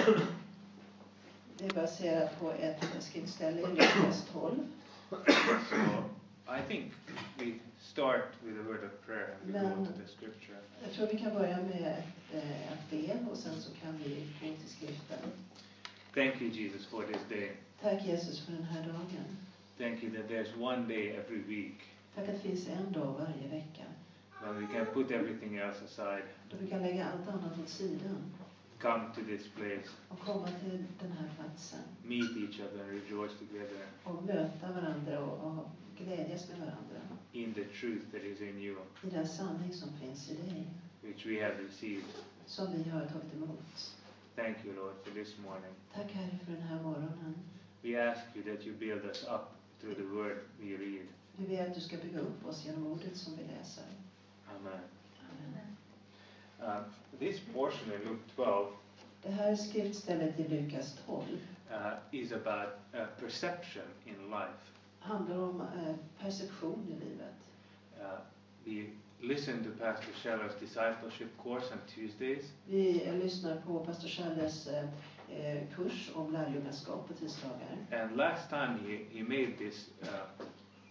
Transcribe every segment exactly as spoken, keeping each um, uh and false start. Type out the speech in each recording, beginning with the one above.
Det är baserat på ett skriftställe i Lukas tolv. So I think we start with a word of prayer and we Men go to the scripture. Jag tror vi kan börja med eh, att be och sen så kan vi gå till skriften. Thank you, Jesus, for this day. Tack Jesus för den här dagen. Thank you that there's one day every week Tack att det finns en dag varje vecka. when we can put everything else aside, Då vi kan lägga allt annat åt sidan come to this place, och komma till den här platsen. meet each other and rejoice together Och möta varandra och, och glädjas med varandra. in the truth that is in you, I den sanning som finns i dig. which we have received. Som vi har tagit emot. Thank you, Lord, for this morning. Tack Herre för den här morgonen. We ask you that you build us up through the word we read. Vi ber att du ska bygga upp oss genom ordet som vi läser. Amen. Amen. Uh, this portion in Luke twelve Det här skriftstället i Lukas tolv uh, is about uh, perception in life. handlar om eh, perception i livet. Uh, we listen to Pastor Sheller's discipleship course on Tuesdays. Vi eh, lyssnar på pastor Schallers eh, eh, kurs om lärjungaskap på tisdagar. And last time he, he made this, uh,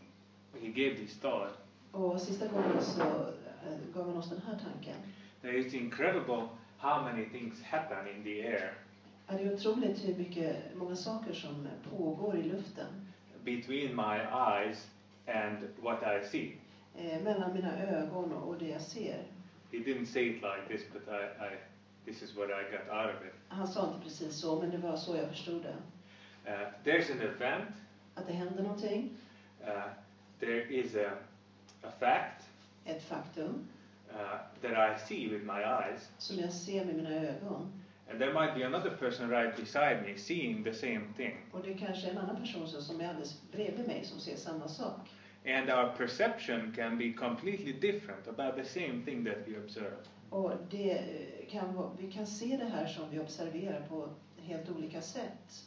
he gave this thought. Och sista gången så eh, gav han oss den här tanken. That it's incredible how many things happen in the air Ja, det är otroligt hur mycket, många saker som pågår i luften. between my eyes and what I see. Eh, mellan mina ögon och det jag ser. He didn't say it like this, but I, I, this is what I got out of it. Han sa inte precis så, men det var så jag förstod det. Uh, there's an event. Att det händer någonting. Uh, there is a, a fact Ett faktum. uh, that I see with my eyes. Som jag ser med mina ögon. And there might be another person right beside me seeing the same thing. Och det är kanske en annan person som är alldeles bredvid mig som ser samma sak. And our perception can be completely different about the same thing that we observe. Och det kan vara, vi kan se det här som vi observerar på helt olika sätt.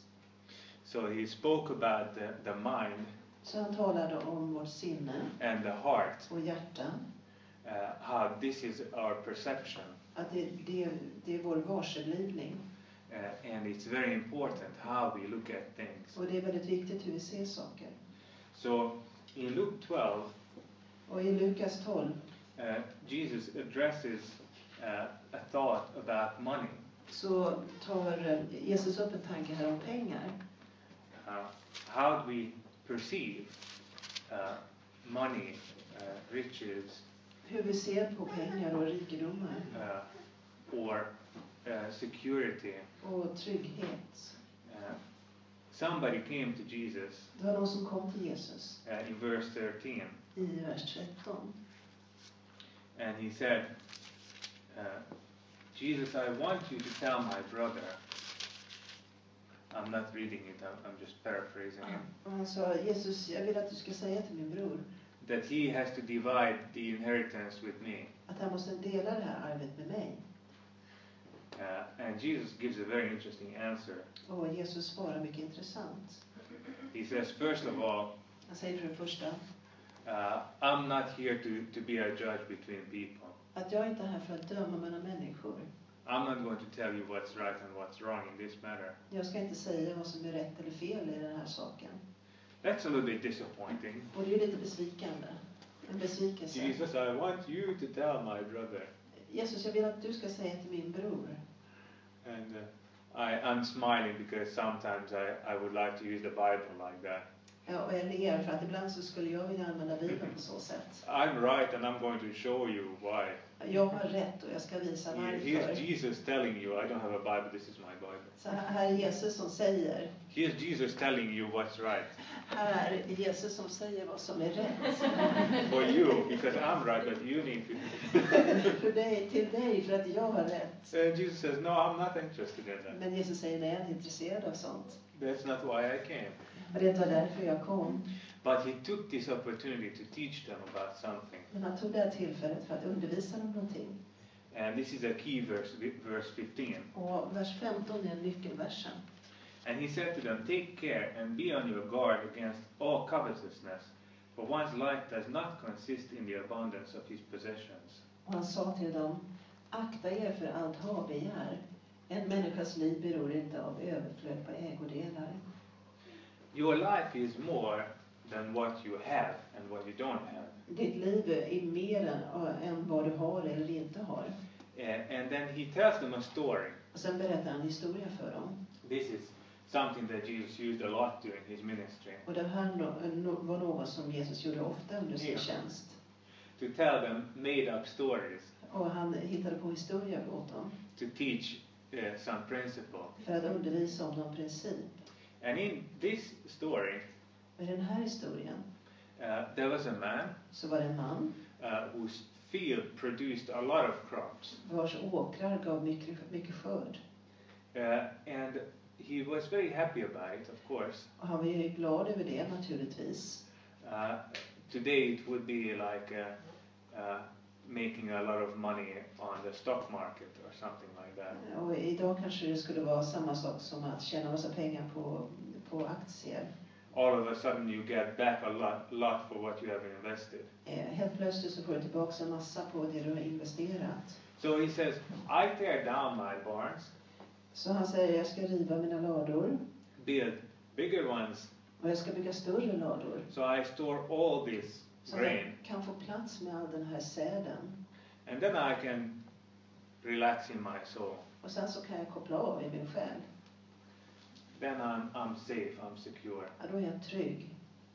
So he spoke about the, the mind. Så han talade om vårt sinne And the heart. och hjärta. Uh, how this is our perception. Att det, det, det är vår varseblivning. Uh, and it's very important how we look at things. Och det är väldigt viktigt hur vi ser saker. So in Luke twelve, och i Lukas tolv, uh, Jesus addresses uh, a thought about money. Så tar Jesus upp en tanke här om pengar. Uh, how do we perceive uh, money, uh, riches, Hur vi ser på pengar och rikedomar. uh, or uh, security. Och trygghet. Uh, somebody came to Jesus Det var någon som kom till Jesus. uh, in verse thirteen. I vers tretton. And he said, uh, Jesus, I want you to tell my brother. I'm not reading it, I'm, I'm just paraphrasing it. Och han sa, Jesus, jag vill att du ska säga till min bror. That he has to divide the inheritance with me. Att han måste dela det här arvet med mig. Uh, and Jesus gives a very interesting answer. Och Jesus svarar mycket intressant. He says, first of all, Han säger för det första. uh, I'm not here to, to be a judge between people. Att jag inte är här för att döma mellan människor. I'm not going to tell you what's right and what's wrong in this matter. Jag ska inte säga vad som är rätt eller fel i den här saken. That's a little bit disappointing. Och det är lite besvikande. En besvikelse. Jesus, I want you to tell my brother. Jesus, jag vill att du ska säga till min bror. And uh, I, I'm smiling because sometimes I, I would like to use the Bible like that. Ja, och jag ler för att ibland så skulle jag vilja använda Bibeln på så sätt. I'm right and I'm going to show you why. Jag har rätt och jag ska visa varför. Here's Jesus telling you, I don't have a Bible, this is my Bible. Så här är Jesus som säger. Here's Jesus telling you what's right. Här är Jesus som säger vad som är rätt. For you, because I'm right, but you need to. För dig, till dig, för att jag har rätt. And Jesus says, no, I'm not interested in that. Men Jesus säger, nej, jag är inte intresserad av sånt. That's not why I came. Och det var därför jag kom. But he took this opportunity to teach them about something. Men han tog det här tillfället för att undervisa dem någonting. And this is a key verse, verse fifteen. Och vers femton är nyckelversen. And he said to them, take care and be on your guard against all covetousness, for one's life does not consist in the abundance of his possessions. Och han sa till dem, akta er för allt habegär, En människas liv beror inte av överflöd på ägodelar. Your life is more than what you have and what you don't have. Ditt liv är mer än, än vad du har eller inte har. Uh, and then he tells them a story. Och sen berättar han historia för dem. This is something that Jesus used a lot during his ministry. Och det här no, no, var något som Jesus gjorde ofta under sin Yeah. tjänst. To tell them made up stories. Och han hittade på historia åt dem. To teach uh, some principle. För att undervisa om någon princip. And in this story, Och i den här historien uh, there was a man så var det en man uh, whose field produced a lot of crops. vars åkrar gav mycket, mycket skörd. Uh, and he was very happy about it, of course. Och han var ju glad över det naturligtvis. Uh, today it would be like uh, uh, making a lot of money on the stock market or something like that. Och idag kanske det skulle vara samma sak som att tjäna massa pengar på, på aktier. All of a sudden you get back a lot, lot for what you have invested. Eh, helt plötsligt så får du tillbaka en massa på det du har investerat. So he says, I tear down my barns, Så han säger, jag ska riva mina lador. build bigger ones, Och jag ska bygga större lador. so I store all this Så grain. jag kan få plats med all den här säden. And then I can relax in my soul. Och sen så kan jag koppla av i min själ. Then I'm, I'm safe, I'm secure. Ja, då är jag trygg.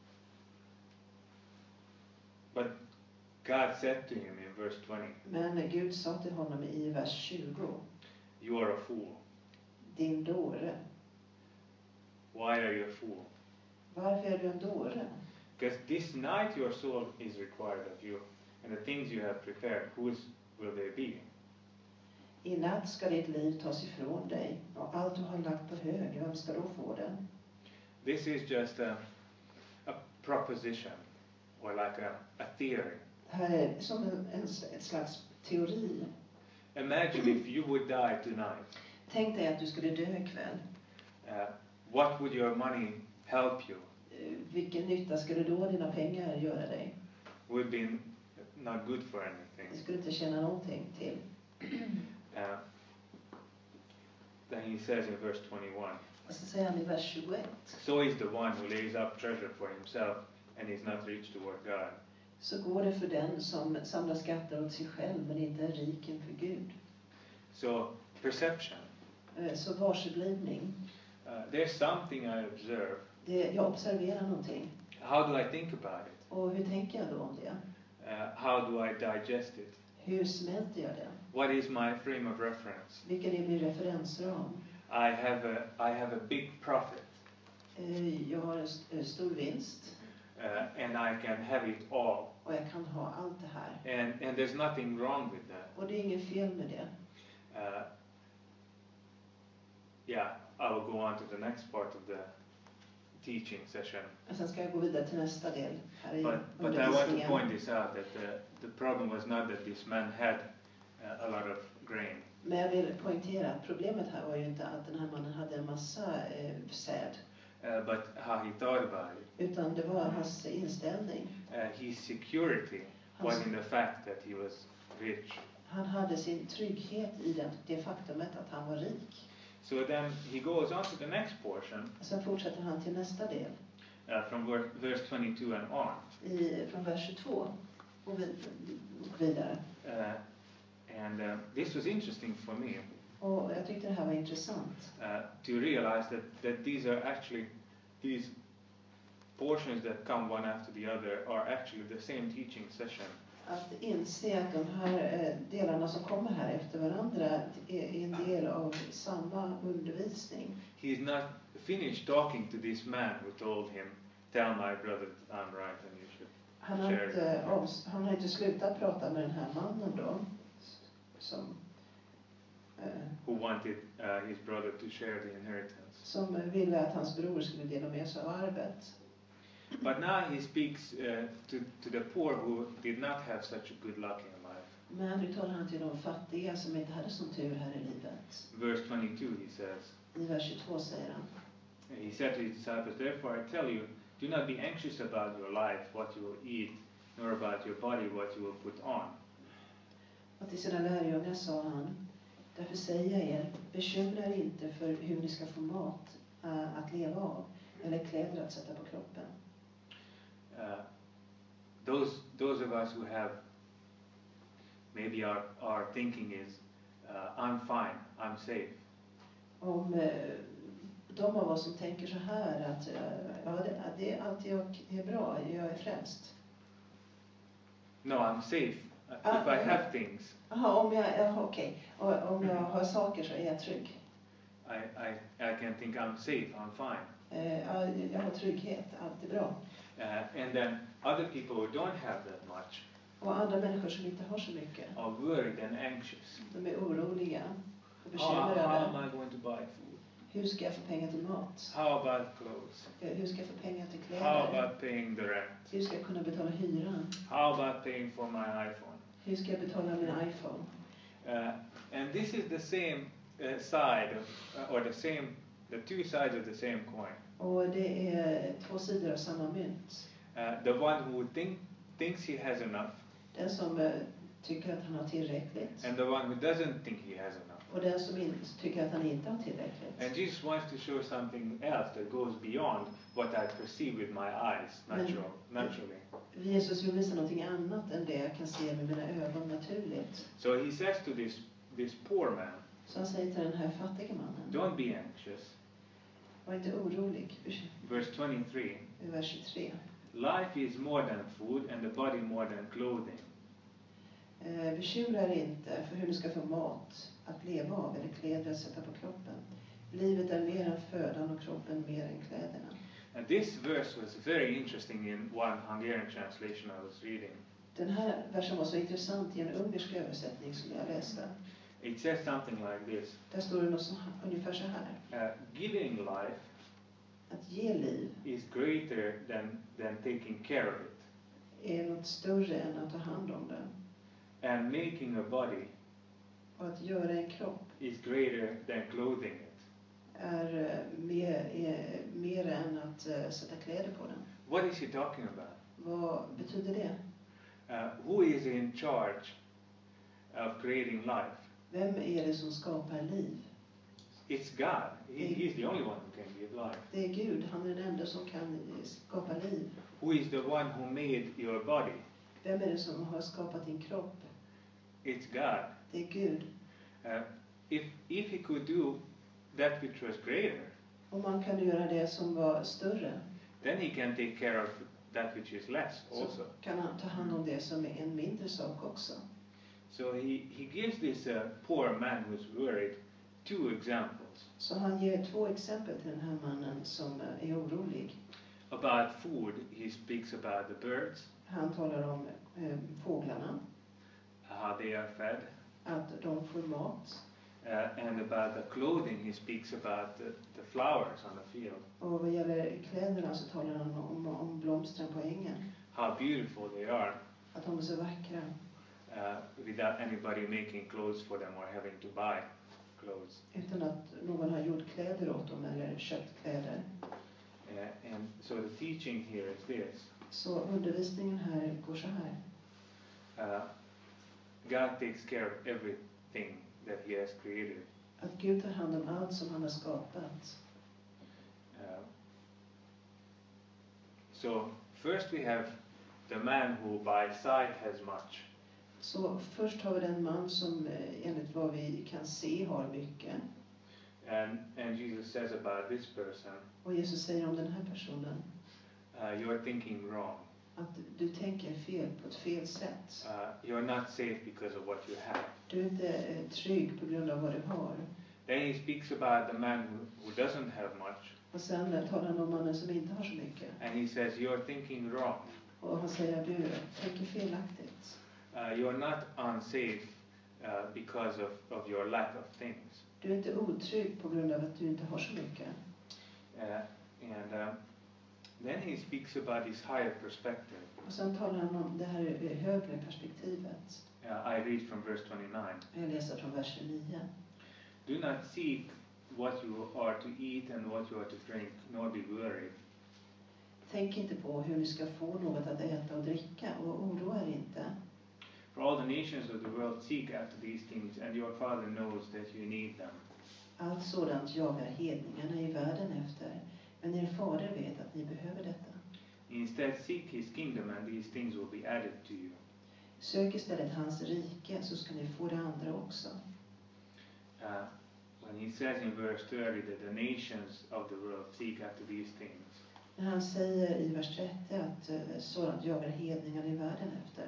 But God said to him in verse twenty, Men Gud sa till honom i vers tjugo. you are a fool. Din dåre. Why are you a fool? Varför är du en dåre? Because this night your soul is required of you, and the things you have prepared, whose will they be? I natt ska ditt liv tas ifrån dig. Och allt du har lagt på hög, vem ska då få det? This is just a, a proposition, or like a, a theory. Det här är som en, en, ett slags teori. Imagine if you would die tonight. Tänk dig att du skulle dö ikväll. Uh, what would your money help you? Eh, Vilken nytta skulle då dina pengar göra dig? Would be not good for Det anything. skulle inte tjäna någonting till. Uh, then he says in verse twenty-one, Och så säger han i vers tjugoett. so is the one who lays up treasure for himself and is not rich toward God. Så går det för den som samlar skatter åt sig själv men inte är rik inför Gud. So perception. Eh, Så varseblivning. Uh, there's something I observe. Det, jag observerar någonting. How do I think about it? Och hur tänker jag då om det? Uh, how do I digest it? Hur smälter jag det? What is my frame of reference? Vilken är min referensram? I have a I have a big profit, Eh, Jag har en st- stor vinst. uh, and I can have it all, Och jag kan ha allt det här. and and there's nothing wrong with that. Och det är inget fel med det. Uh, yeah, I will go on to the next part of the teaching session. Och sen ska jag gå vidare till nästa del här i But but I want to undervisningen. point this out that the the problem was not that this man had uh, a lot of grain. Men jag vill poängtera att problemet här var ju inte att den här mannen hade en massa eh, säd. Uh, but how he thought about it. Utan det var hans inställning. Uh, his security was in the fact that he was rich. Han hade sin trygghet i det, det faktumet att han var rik. So then he goes on to the next portion, Sen fortsätter han till nästa del. uh, from ver- verse twenty-two and on. I, från vers tjugotvå och, vid, och vidare. Uh, and uh, this was interesting for me Och jag tyckte det här var intressant. uh, to realize that, that these are actually, these portions that come one after the other are actually the same teaching session. Att inse att de här eh, delarna som kommer här efter varandra är en del av samma undervisning. He's not finished talking to this man who told him, tell my brother that I'm right and you should Han har, share inte, it. avs- han har inte slutat prata med den här mannen då. Som, eh, Who wanted uh, his brother to share the inheritance. som ville att hans bror skulle dela med sig av arvet. But now he speaks uh, to, to the poor who did not have such a good luck in life. Men nu talar han till de fattiga som inte hade sån tur här i livet. Verse twenty-two he says, I vers tjugotvå säger han. he said to his disciples, therefore I tell you, do not be anxious about your life, what you will eat, nor about your body, what you will put on. Och till sina lärjungar sa han, Därför säger jag er, bekymra er inte för hur ni ska få mat uh, att leva av, eller kläder att sätta på kroppen. Uh, those those of us who have maybe our our thinking is uh, I'm fine, I'm safe. Om uh, de av oss som tänker så här att uh, ja, det, det är alltid jag är bra, jag är frälst. No, I'm safe. Uh, Ah, if I ja. have things, Aha, om jag, ja, okej. Och om jag har saker så är jag trygg. I, I, I can think I'm safe, I'm fine. Uh, ja, jag har trygghet, allt är bra. Uh, and then other people who don't have that much Och andra människor som inte har så mycket, are worried and anxious. de är oroliga och How, bekymrade how över am I going to buy food? hur ska jag få pengar till mat? How about clothes? Eh, Hur ska jag få pengar till How kläder? about paying the rent? Hur ska jag kunna betala hyran? How about paying for my iPhone? Hur ska jag betala min iPhone? Uh, and this is the same uh, side of, uh, or the same, the two sides of the same coin. Och det är två sidor av samma mynt. Uh, the one who think, thinks he has enough, Den som eh, tycker att han har tillräckligt. and the one who doesn't think he has enough. Och den som in, tycker att han inte har tillräckligt. And Jesus wants to show something else that goes beyond what I perceive with my eyes, natural, naturally. Jesus vill visa någonting annat än det jag kan se med mina ögon naturligt. So he says to this, this poor man, Så han säger till den här fattiga mannen, don't be anxious. var inte orolig. Verse twenty-three, I vers tjugotre. life is more than food and the body more than clothing. Eh, bekymra er inte för hur ni ska få mat att leva av eller kläder att sätta på kroppen. Livet är mer än födan och kroppen mer än kläderna. And this verse was very interesting in one Hungarian translation I was reading. Den här versen var så intressant i en ungersk översättning som jag läste. It says something like this. Där står det något som, ungefär så här. Uh, giving life Att ge liv is greater than, than taking care of it. är något större än att ta hand om den. And making a body Och att göra en kropp is greater than clothing it. är eh, mer, är mer än att uh, sätta kläder på den. What is he talking about? Vad betyder det? Uh, who is in charge of creating life? Vem är det som skapar liv? It's God. He, he's the only one who can give life. Det är Gud, han är den enda som kan skapa liv. Who is the one who made your body? Vem är det som har skapat din kropp? It's God. Det är Gud. Uh, if, if he could do that which was greater, Om man kan göra det som var större, then he can take care of that which is less also. så kan han ta hand om det som är en mindre sak också. So he, he gives this uh, poor man who's worried two examples. Så han ger två exempel till den här mannen som är orolig. About food, he speaks about the birds, Han talar om eh, fåglarna, how they are fed. att de får mat. Uh, and about the clothing, he speaks about the, the flowers on the field. Och vad gäller kläderna så talar han om, om blomstren på ängen. How beautiful they are, Att de är så vackra. uh, without anybody making clothes for them or having to buy clothes. Utan att någon har gjort kläder åt dem eller köpt kläder. Uh, and so the teaching here is this. Så undervisningen här går så här. Uh, God takes care of everything that he has created. Att Gud tar hand om allt som han har skapat. Uh, so first we have the man who by sight has much. Så först har vi den man som eh, enligt vad vi kan se har mycket. And, and Jesus says about this person, Och Jesus säger om den här personen uh, you're thinking wrong. att du tänker fel på ett fel sätt. Uh, you're not safe because of what you have. Du är inte eh, trygg på grund av vad du har. Then he speaks about the man who, who doesn't have much. Och sen eh, talar han om mannen som inte har så mycket. And he says, you're thinking wrong. Och han säger att du tänker felaktigt. Uh, you're not unsafe uh, because of, of your lack of things. Du är inte otrygg på grund av att du inte har så mycket. Uh, and um, then he speaks about his higher perspective. Och sen talar han om det här eh, högre perspektivet. Uh, I read from verse twenty-nine. Jag läser från vers tjugonio. Do not seek what you are to eat and what you are to drink, nor be worried. Tänk inte på hur ni ska få något att äta och dricka och oroa er inte. For all the nations of the world seek after these things, and your Father knows that you need them. Allt sådant jagar hedningarna i världen efter, men er fader vet att ni behöver detta. Instead seek his kingdom, and these things will be added to you. Sök istället hans rike, så ska ni få det andra också. Uh, when he says in verse thirty that the nations of the world seek after these things, När han säger i vers trettio att uh, sådant jagar hedningarna i världen efter.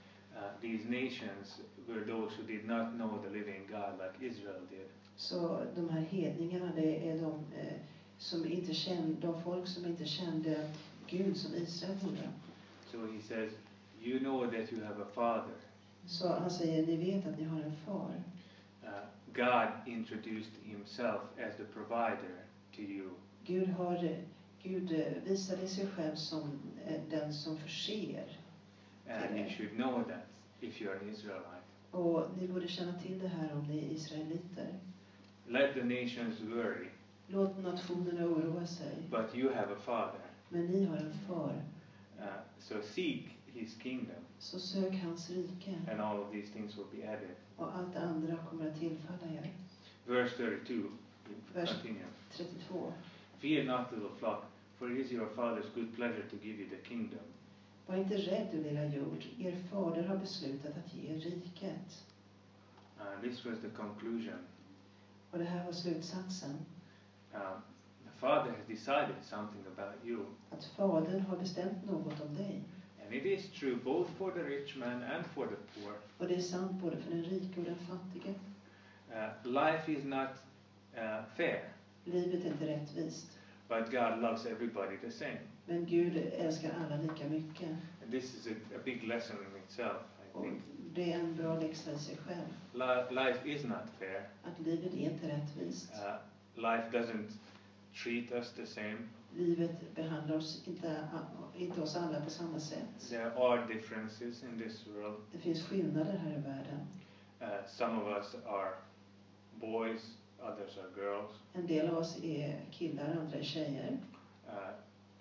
uh, these nations were those who did not know the living God like Israel did. Så de här hedningarna, det är de eh, som inte kände, de folk som inte kände Gud som Israel gjorde. So he says, you know that you have a father. Så han säger, ni vet att ni har en far. Uh, God introduced himself as the provider to you. Gud har, Gud eh, visade sig själv som eh, den som förser. And you should know that if you're an Israelite. Och ni borde känna till det här om ni är israeliter. Let the nations worry, Låt nationerna oroa sig. but you have a father. Men ni har en far. Uh, so seek his kingdom, Så sök hans rike. and all of these things will be added. Och allt det andra kommer att tillfalla er. Verse thirty-two, Vers continue. trettiotvå. Fear not, little flock, for it is your Father's good pleasure to give you the kingdom. Var inte rädd, du lilla jord. Er fader har beslutat att ge er riket. Uh, this was the conclusion. Och det här var slutsatsen. Um, the Father has decided something about you. Att fadern har bestämt något om dig. And it is true both for the rich man and for the poor. Och det är sant både för den rike och den fattige. Uh, life is not uh, fair, Livet är inte rättvist. but God loves everybody the same. Men Gud älskar alla lika mycket. And this is a, a big lesson in itself, I Och think. det är en bra läxa i sig själv. Li- life is not fair. Att livet är inte rättvist. Uh, life doesn't treat us the same. Livet behandlar oss inte, inte oss alla på samma sätt. There are differences in this world. Det finns skillnader här i världen. Uh, some of us are boys, others are girls. En del av oss är killar, andra är tjejer. Uh,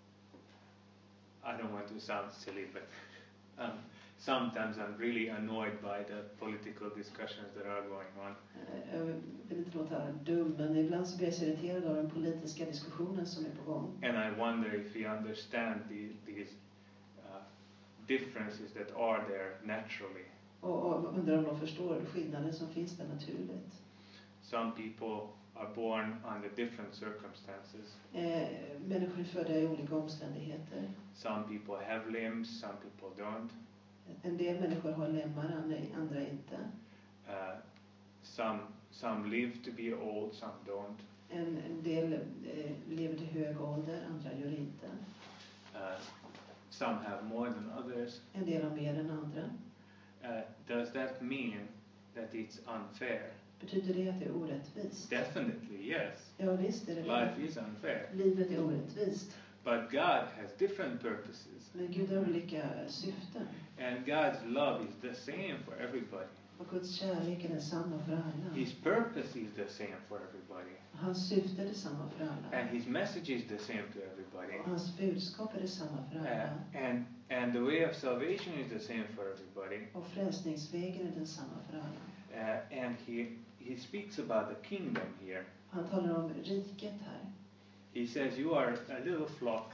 I don't want to sound silly, but um, sometimes I'm really annoyed by the political discussions that are going on. Jag vill inte låta dum, men ibland så blir jag så irriterad av den politiska diskussionen som är på gång. And I wonder if we understand the, these uh, differences that are there naturally. Och, och undrar om de förstår skillnaden som finns där naturligt. Some people are born under different circumstances. Eh, människor är födda i olika omständigheter. Some people have limbs, some people don't. En del människor har lemmar, andra, andra inte. Uh, some some live to be old, some don't. En, en del eh, lever till hög ålder, andra gör inte. Uh, some have more than others. En del har mer än andra. Uh, does that mean that it's unfair? Betyder det att det är orättvist? Definitely, yes. Ja, visst är det. Life is unfair. Livet är orättvist. But God has different purposes. Men Gud har olika syften. And God's love is the same for everybody. Och Guds kärlek är densamma för alla. His purpose is the same for everybody. Hans syfte är detsamma för alla. And his message is the same to everybody. Och hans budskap är detsamma för alla. Uh, and, and the way of salvation is the same for everybody. Och frälsningsvägen är densamma för alla. Uh, and he, he speaks about the kingdom here. Han talar om riket här. He says, you are a little flock.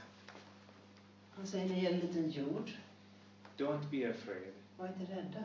Han säger, ni är en liten jord. Don't be afraid. Var inte rädda.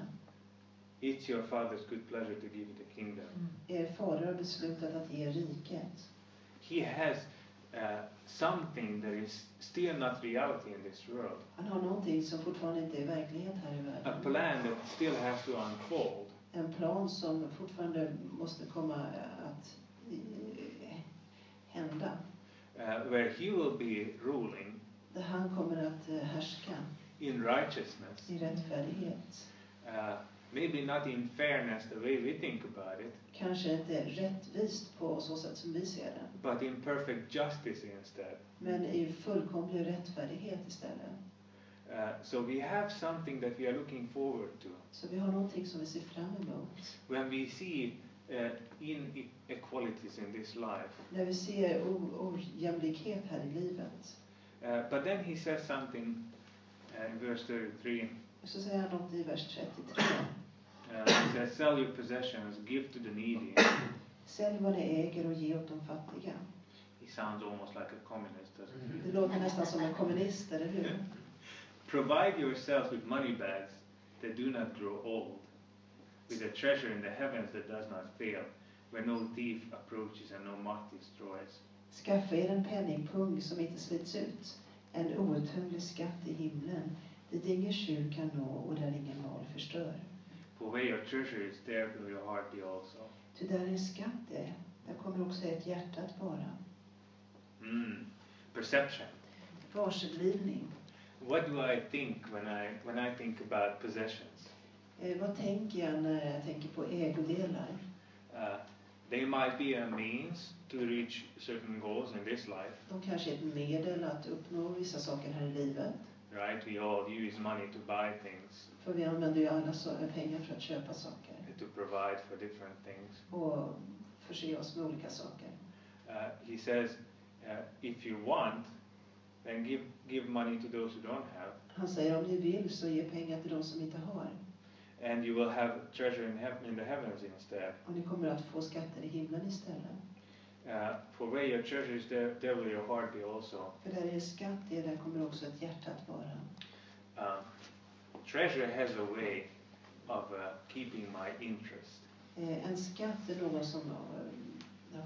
It's your Father's good pleasure to give you the kingdom. Er fader har beslutat att ge riket. He has uh, something that is still not reality in this world. Han har någonting som fortfarande inte är verklighet här i A världen. plan that still has to unfold. En plan som fortfarande måste komma att eh, hända. Uh, where he will be ruling Där han kommer att eh, härska in righteousness. i rättfärdighet. Uh, maybe not in fairness the way we think about it. Kanske inte rättvist på så sätt som vi ser det. But in perfect justice instead. Men i fullkomlig rättfärdighet istället. Uh, so we have something that we are looking forward to. Så vi har någonting som vi ser fram emot. When we see uh, inequalities in this life. När vi ser ojämlikhet här i livet. Uh, but then he says something uh, in verse thirty-three. Och så säger han något i vers trettiotre. Uh, he says, sell your possessions, give to the needy. Sälj vad ni äger och ge åt de fattiga. He sounds almost like a communist, doesn't he? Det låter nästan som en kommunist, eller hur? Provide yourselves with money bags that do not grow old, with a treasure in the heavens that does not fail, where no thief approaches and no moth destroys. Skaffa er en penningpung som inte slits ut, en outtömlig skatt i himlen, dit ingen tjuv kan nå och där ingen mal förstör. For where your treasure is, there will your heart be also. Ty där en skatt är, där kommer också ett hjärta att vara. Mm. Perception. Varseblivning. What do I think when I when I think about possessions? Eh, vad tänker jag när jag tänker på ägodelar? Uh, they might be a means to reach certain goals in this life. De kanske är ett medel att uppnå vissa saker här i livet. Right? We all use money to buy things. För vi använder ju alla så, pengar för att köpa saker. To provide for different things. Och förse oss med olika saker. Uh, he says, uh, if you want, then give give money to those who don't have. Han säger, om ni vill så ge pengar till de som inte har. And you will have treasure in heaven, in the heavens instead. Och ni kommer att få skatter i himlen istället. Uh, for where your treasure is, there, there will your heart be also. För där är skatt, det där kommer också ett hjärta att vara. Um, treasure has a way of uh, keeping my interest. Eh, en skatt är något som, uh,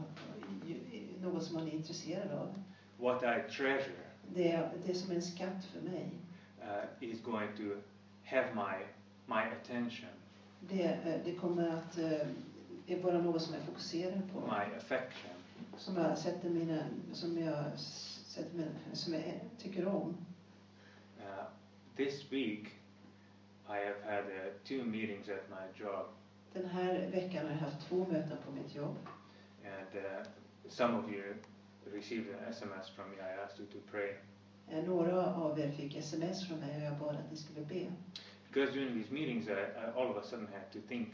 något som man är intresserad av. What I treasure. Det är, det är som en skatt för mig. Uh, is going to have my my attention. Det, det kommer att uh, vara något som jag fokuserar på. My affection. Som jag sätter mina, som jag sätter mina, som jag tycker om. Uh, this week I have had uh, two meetings at my job. Den här veckan har jag haft två möten på mitt jobb. And uh, some of you received an S M S from me. I asked you to pray. Eh, några av er fick sms från mig och jag bad att ni skulle be. Because during these meetings I, I all of a sudden had to think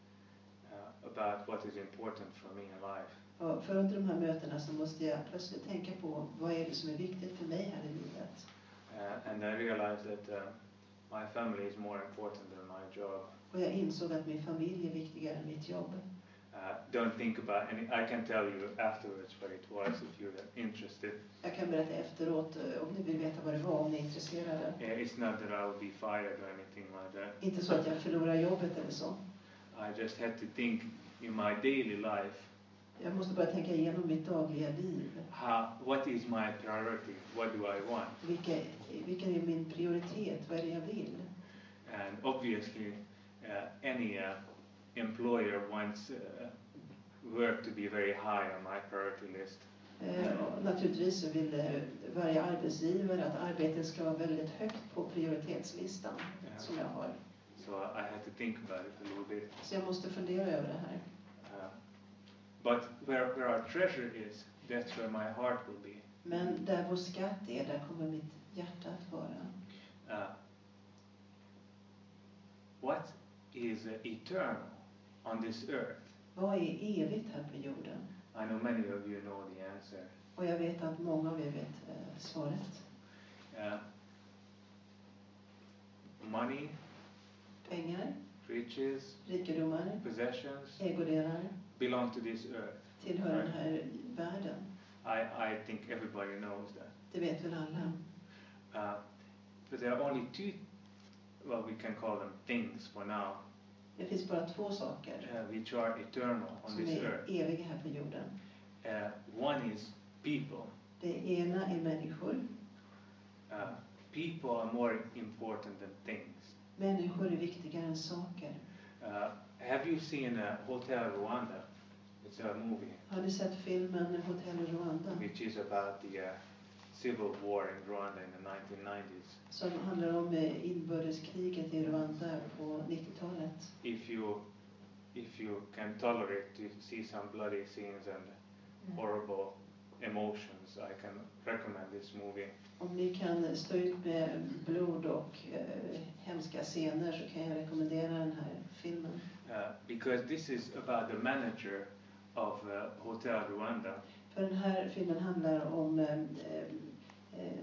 uh, about what is important for me in life. Och för under de här mötena så måste jag plötsligt tänka på vad är det som är viktigt för mig här i livet. Uh, and I realized that uh, my family is more important than my job. Och jag insåg att min familj är viktigare än mitt jobb. Uh, don't think about any. I can tell you afterwards what it was if you're interested. Jag kan berätta efteråt om ni vill veta vad det var, om ni är intresserade. Uh, it's not that I will be fired or anything like that. Inte så att jag förlorar jobbet eller så. I just had to think in my daily life. Jag måste bara tänka igenom mitt dagliga liv. How, what is my priority? What do I want? Vilka, vilken är min prioritet? Vad är det jag vill? And obviously, uh, any uh, employer wants uh, work to be very high on my priority list. Eh, naturligtvis så vill eh, varje arbetsgivare att arbetet ska vara väldigt högt på prioritetslistan Yeah. som jag har. So I had to think about it a little bit. Så jag måste fundera över det här. Uh, but where, where our treasure is, that's where my heart will be. Men där vår skatt är, där kommer mitt hjärta att vara. Uh, what is uh, eternal on this earth? Vad är evigt här på jorden? I know many of you know the answer. Och jag vet att många av er vet eh, svaret. Uh, money, Pengar, riches, rikedomar, possessions ägodelar belong to this earth. tillhör den här världen. I, I think everybody knows that. Det vet väl alla. Uh, but there are only two, well, we can call them things for now, Det finns bara två saker uh, which are eternal on som this är earth. eviga här på jorden. Uh, one is people. Det ena är människor. Uh, people are more important than things. Människor är viktigare än saker. Uh, have you seen uh, Hotel Rwanda? It's a movie. Har ni sett filmen Hotel Rwanda? Which is about the uh, civil war in Rwanda in the nineteen nineties. Som handlar om eh, inbördeskriget i Rwanda på nittiotalet. If you if you can tolerate to see some bloody scenes and Mm. horrible emotions, I can recommend this movie. Om ni kan stå ut med blod och eh, hemska scener så kan jag rekommendera den här filmen. Uh, because this is about the manager of uh, Hotel Rwanda. För den här filmen handlar om eh, eh,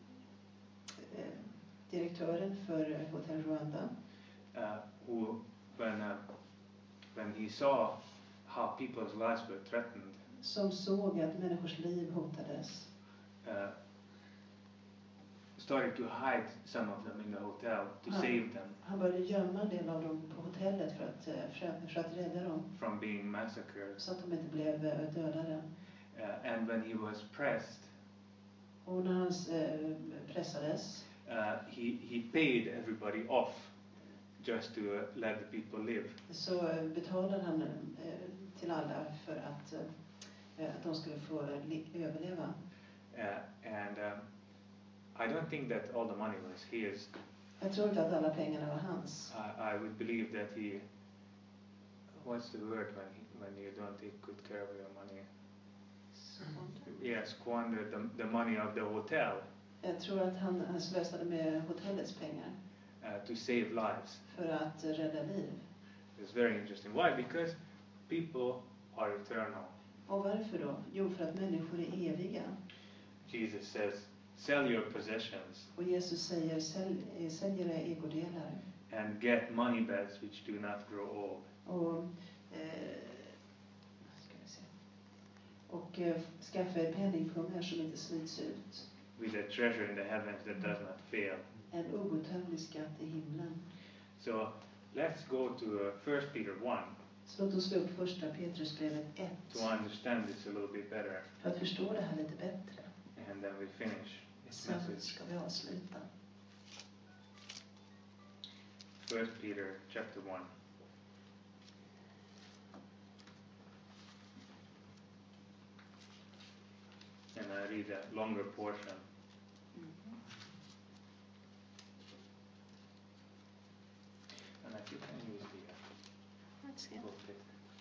eh, direktören för Hotel Rwanda. Uh, who when uh, when he saw how people's lives were threatened, som såg att människors liv hotades, uh, started to hide some of them in the hotel to Han- save them han började gömma en del av dem på hotellet för att, eh, för, för att rädda dem, from being massacred. så att de inte blev eh, dödade. Uh, and when he was pressed, Och när han eh, pressades, uh, he, he paid everybody off just to uh, let the people live. så eh, betalade han eh, till alla för att, eh, att de skulle få eh, li- överleva. Uh, and um, I don't think that all the money was his. Jag tror inte att alla pengarna var hans. I, I would believe that he, what's the word when he, when you don't take good care of your money? Yeah, squandered the, the money of the hotel Jag tror att han, han slösade med hotellets pengar uh, to save lives. för att eh, rädda liv. It's very interesting. Why? Because people are eternal. Och varför då? Jo, för att människor är eviga. Jesus says, sell your possessions Och Jesus säger, sälj, eh, sälj era ägodelar and get money bags which do not grow old. och, eh, vad ska vi se, och eh, skaffa er penningpungar som inte slits ut. With a treasure in the heavens that does not fail. En outtömlig skatt i himlen. So let's go to uh, First Peter one Så låt oss slå upp första Petrusbrevet ett to understand this a little bit better, för att förstå det här lite bättre. and then we finish this Sen message. ska vi avsluta. First Peter chapter one. And I read a longer portion. And if you can use the uh, Let's see. pulpit.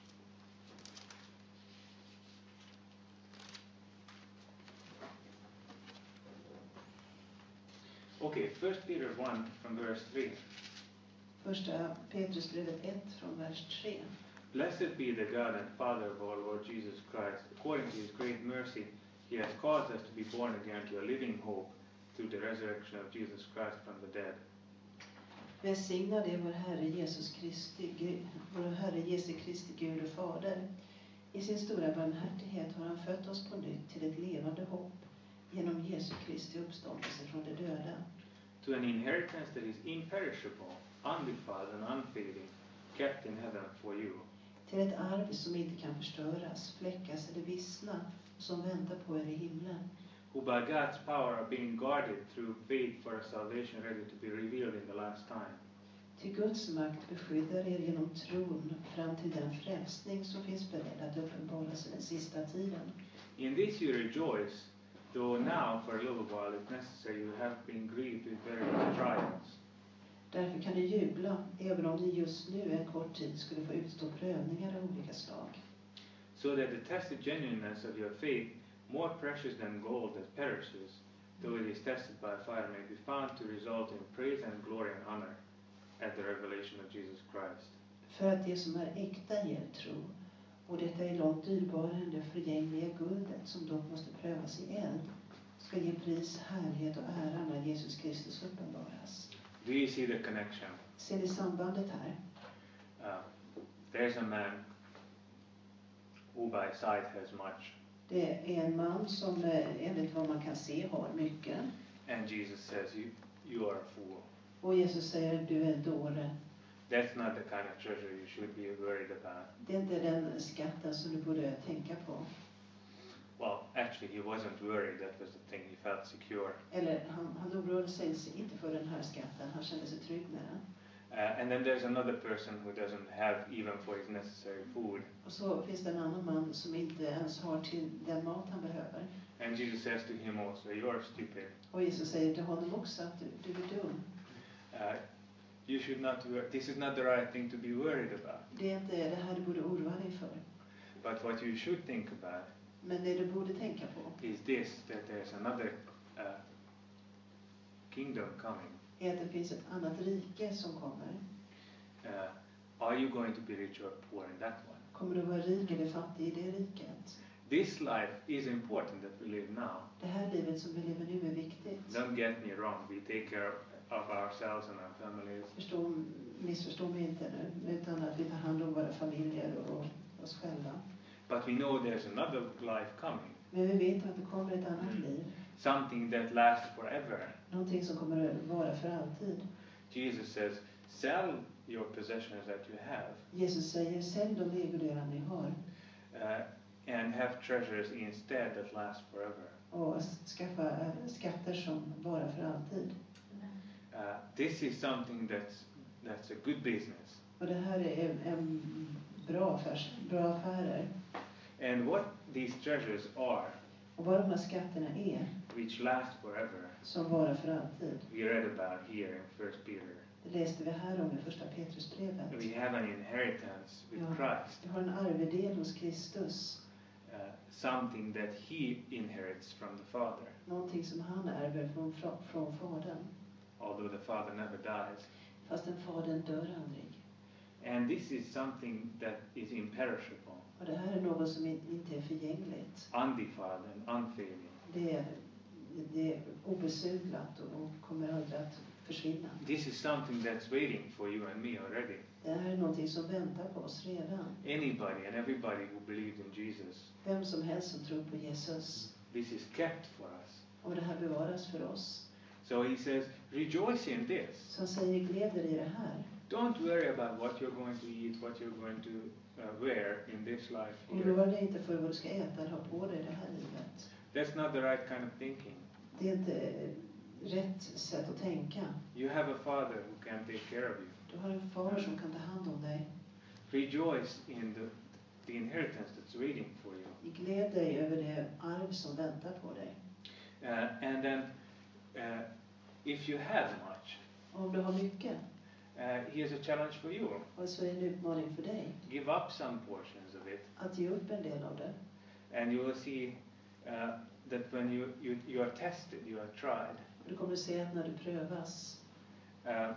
Okay, First Peter one from verse three. Första Petrusbrevet ett från vers tre. Blessed be the God and Father of our Lord Jesus Christ. According to his great mercy, he has caused us to be born again to a living hope through the resurrection of Jesus Christ from the dead. Välsignad är vår Herre Jesus Kristi, Gud, vår Herre Jesu Kristi Gud och Fader. I sin stora barmhärtighet har han fött oss på nytt till ett levande hopp genom Jesu Kristi uppståndelse från de döda. To an inheritance that is imperishable, undefiled and unfading, kept in heaven for you. Till ett arv som inte kan förstöras, fläckas eller vissna och som väntar på er i himlen. Who by God's power are being guarded through faith for a salvation ready to be revealed in the last time. Till Guds makt beskyddar er genom tron fram till den frälsning som finns beredd att uppenbaras i den sista tiden. In this you rejoice, though now for a little while if necessary you have been grieved with various trials. Därför kan ni jubla, även om ni just nu en kort tid skulle få utstå prövningar av olika slag. So that the tested genuineness of your faith, more precious than gold that perishes, though it is tested by fire, may be found to result in praise and glory and honor at the revelation of Jesus Christ. För att det som är äkta ger tro, och detta är långt dyrbarare än det förgängliga guldet som dock måste prövas i eld, ska ge pris, härlighet och ära när Jesus Kristus uppenbaras. Do you see the connection? Ser ni sambandet här? Uh, there's a man who by sight has much, Det är en man som eh, enligt vad man kan se har mycket. and Jesus says, you, you are a fool. Och Jesus säger, du är en dåre. That's not the kind of treasure you should be worried about. Det är inte den skatten som du borde tänka på. Well, actually he wasn't worried, that was the thing, he felt secure. Eller han, han oroade sig inte för den här skatten, han kände sig trygg med den. Uh, and then there's another person who doesn't have even for his necessary food. Och så finns det en annan man som inte ens har till den mat han behöver. And Jesus says to him also, you're stupid. Och Jesus säger till honom också att du, du är dum. Uh, you should not, wor- this is not the right thing to be worried about. Det är inte det här du borde oroa dig för. But what you should think about Men det du borde tänka på is this, that there's another uh, kingdom coming. är att det finns ett annat rike som kommer. Uh, are you going to be rich or poor in that one? Kommer du vara rik eller fattig i det riket? This life is important that we live now. Det här livet som vi lever nu är viktigt. Don't get me wrong, we take care of of ourselves and our families. Förstå, missförstå mig inte nu, utan att vi tar hand om våra familjer och oss själva. But we know there's another life coming. Men vi vet att det kommer ett annat Mm. liv. Something that lasts forever. Någonting som kommer att vara för alltid. Jesus says, sell your possessions that you have. Jesus säger, sälj de ägodelar ni har. Uh, and have treasures instead that last forever. Och skaffa äh, skatter som varar för alltid. Uh, this is something that's, that's a good business. Och det här är en, en bra, affärs, bra affärer. And what these treasures are, Och vad de här skatterna är, which last forever, som varar för alltid. we read about here in First Peter. Det läste vi här om i första Petrusbrevet. We have an inheritance with Ja. Christ. Vi har en arvedel hos Kristus. Uh, something that he inherits from the Father, Någonting som han ärver från, från, från Fadern. although the Father never dies. Fast den Fadern dör aldrig. And this is something that is imperishable, Och det här är något som in, inte är förgängligt. undefiled and unfailing. Det är, det är obesudlat och, och kommer aldrig att försvinna. This is something that's waiting for you and me already. Det här är någonting som väntar på oss redan. Anybody and everybody who believes in Jesus, Vem som helst som tror på Jesus. this is kept for us. Och det här bevaras för oss. So he says, rejoice in this. Så han säger, gläd er i det här. Don't worry about what you're going to eat, what you're going to uh, wear in this life here. Oroa dig inte för vad du ska äta eller ha på dig i det här livet. That's not the right kind of thinking. Det är inte rätt sätt att tänka. You have a Father who can take care of you. Du har en far som kan ta hand om dig. Rejoice in the, the inheritance that's waiting for you. Gläd dig över det arv som väntar på dig. Uh, and then, uh, if you have much, Och om du har mycket, uh, here's a challenge for you. och så är det en utmaning för dig Give up some portions of it, att ge upp en del av det. and you will see uh, that when you, you, you are tested, you are tried, Och du kommer se att när du prövas uh,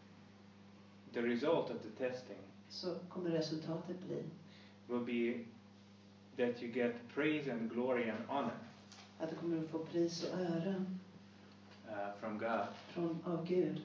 the result of the testing så kommer resultatet bli will be that you get praise and glory and honor att du kommer att få pris och ära uh, from God. från, av Gud.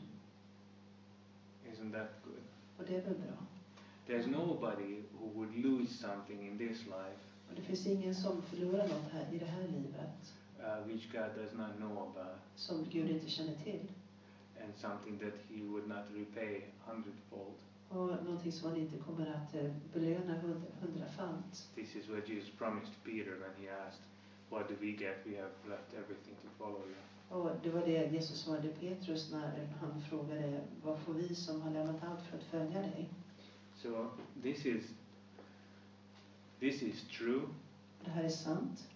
Isn't that good? Och det är väl bra. There's nobody who would lose something in this life Och det finns ingen som förlorar något här i det här livet uh, which God does not know about, som Gud inte känner till. and something that he would not repay hundredfold. Och någonting som han inte kommer att eh, belöna hund, hundrafalt. This is what Jesus promised Peter when he asked, what do we get? We have left everything to follow you. Och det var det Jesus svarade Petrus när han frågade, vad får vi som har lämnat allt för att följa dig? So this is this is true, Det här är sant.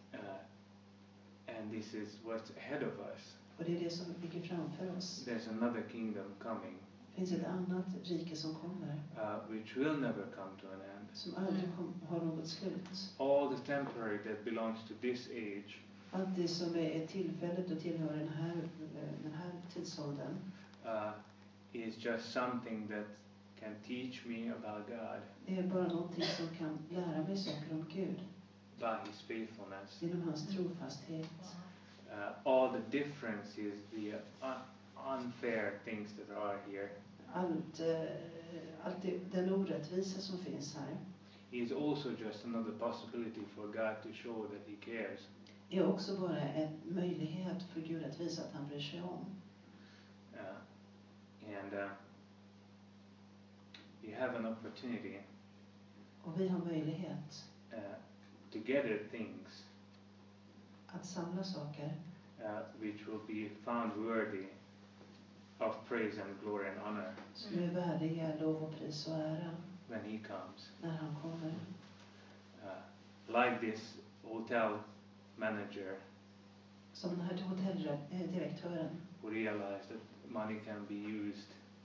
uh, and this is what's ahead of us. Och det är det som ligger framför oss. There's another kingdom coming, Det finns ett annat rike som kommer. uh, which will never come to an end. Som aldrig kom, har något slut. All the temporary that belongs to this age Allt det som är tillfället och tillhör den här, den här tidsåldern. uh, is just something that can teach me about God Det är bara någonting som kan lära mig saker om Gud. by His faithfulness. Genom hans trofasthet. Uh, all the differences, the un- unfair things that are here, Allt, eh, allt det, den orättvisa som finns här. is also just another possibility for God to show that He cares. Är också bara en möjlighet för Gud att visa att han bryr sig om. Uh, and uh, we have an opportunity Och vi har möjlighet uh, to gather things att samla saker uh, which will be found worthy of praise and glory and honor som är värdiga lov och pris och ära when He comes. när han kommer. Uh, like this hotel manager Som den här hotelldirektören who realized that money can be used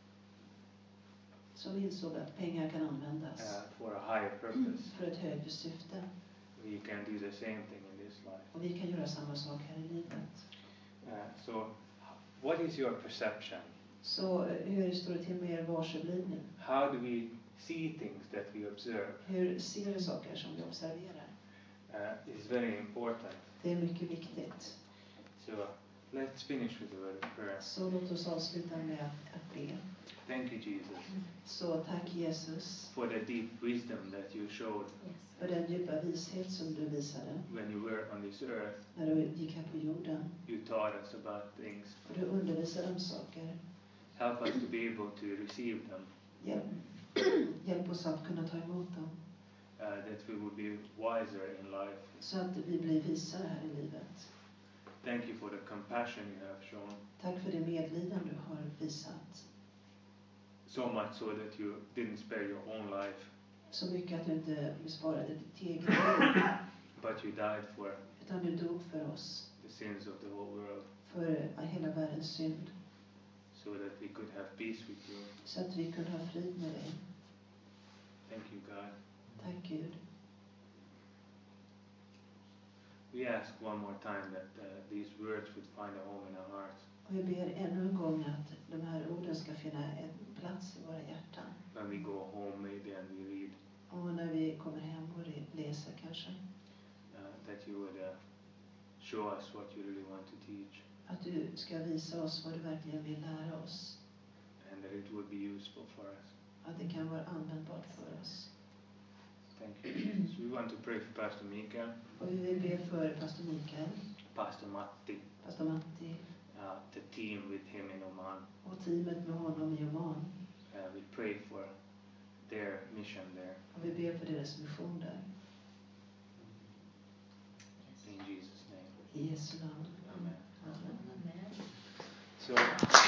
som insåg att pengar kan användas uh, for a higher purpose. för ett högre syfte. We can do the same thing in this life. Och vi kan göra samma sak här i livet. Uh, so, what is your perception? Så eh, hur står det till med er varseblivning? How do we see things that we observe? Hur ser vi saker som vi observerar? Uh, is very important. Det är mycket viktigt. So, Let's finish with a word of prayer. Så låt oss avsluta med att, att be. Thank you, Jesus, Så tack Jesus for the deep wisdom that you showed för den djupa vishet som du visade when you were on this earth. när du gick här på jorden. You taught us about things. Och du undervisade om saker. Help us to be able to receive them, Hjälp, hjälp oss att kunna ta emot dem. uh, that we would be wiser in life. Så att vi blir visare här i livet. Thank you for the compassion you have shown, Tack för det medlidande du har visat. so much so that you didn't spare your own life, Så mycket att du inte sparade ditt eget liv. but you died for Utan du dog för oss. the sins of the whole world, För hela världens synd. so that we could have peace with you. Så att vi kunde ha frid med dig. Thank you, God. Tack Gud. We ask one more time that uh, these words would find a home in our hearts. Och vi ber ännu en gång att de här orden ska finna en plats i våra hjärtan. When we go home maybe and we read, Och när vi kommer hem och re- läser kanske. uh, that you would uh, show us what you really want to teach, Att du ska visa oss vad du verkligen vill lära oss. and that it would be useful for us. Att det kan vara användbart för oss. Thank you, Jesus. We want to pray for Pastor Mikael, Och vi vill be för pastor Mikael, Pastor Matti, pastor Matti uh, the team with him in Oman. och teamet med honom i Oman. Uh, we pray for their mission there. Och vi ber för deras mission där. In Jesus' name. I Jesu namn. Amen. Amen. Amen. So